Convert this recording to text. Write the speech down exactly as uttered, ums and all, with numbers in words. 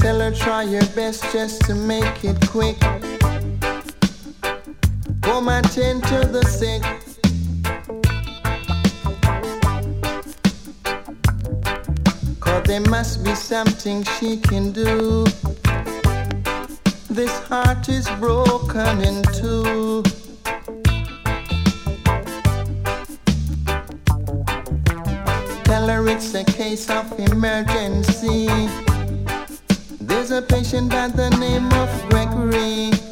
Tell her try your best just to make it quick. Come attend to the sick. Cause there must be something she can do. This heart is broken in two. Tell her it's a case of emergency. There's a patient by the name of Gregory.